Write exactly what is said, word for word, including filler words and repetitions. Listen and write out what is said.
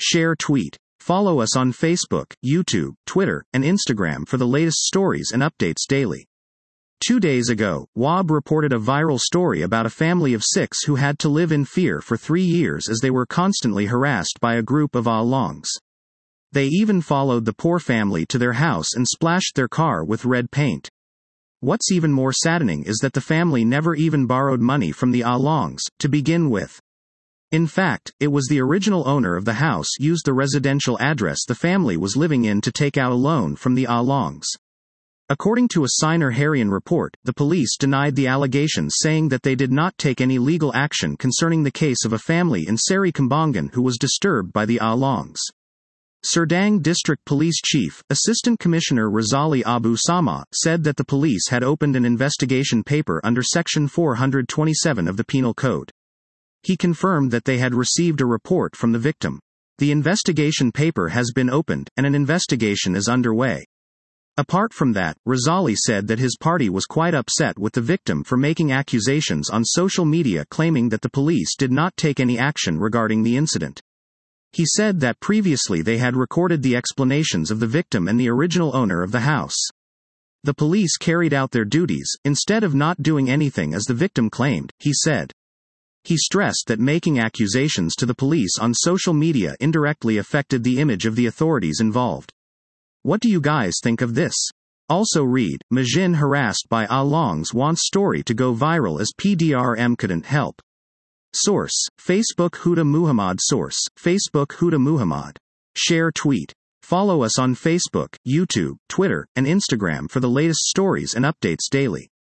Share tweet. Follow us on Facebook, YouTube, Twitter, and Instagram for the latest stories and updates daily. Two days ago, W A B reported a viral story about a family of six who had to live in fear for three years as they were constantly harassed by a group of Alongs. They even followed the poor family to their house and splashed their car with red paint. What's even more saddening is that the family never even borrowed money from the Alongs to begin with. In fact, it was the original owner of the house used the residential address the family was living in to take out a loan from the Alongs. According to a Siner-Harian report, the police denied the allegations, saying that they did not take any legal action concerning the case of a family in Seri Kembangan who was disturbed by the Alongs. Serdang District Police Chief, Assistant Commissioner Razali Abu Sama, said that the police had opened an investigation paper under Section four twenty-seven of the Penal Code. He confirmed that they had received a report from the victim. The investigation paper has been opened, and an investigation is underway. Apart from that, Razali said that his party was quite upset with the victim for making accusations on social media claiming that the police did not take any action regarding the incident. He said that previously they had recorded the explanations of the victim and the original owner of the house. The police carried out their duties, instead of not doing anything as the victim claimed, he said. He stressed that making accusations to the police on social media indirectly affected the image of the authorities involved. What do you guys think of this? Also read, Majin harassed by Alongs wants story to go viral as P D R M couldn't help. Source, Facebook Huda Muhammad. Source, Facebook Huda Muhammad. Share tweet. Follow us on Facebook, YouTube, Twitter, and Instagram for the latest stories and updates daily.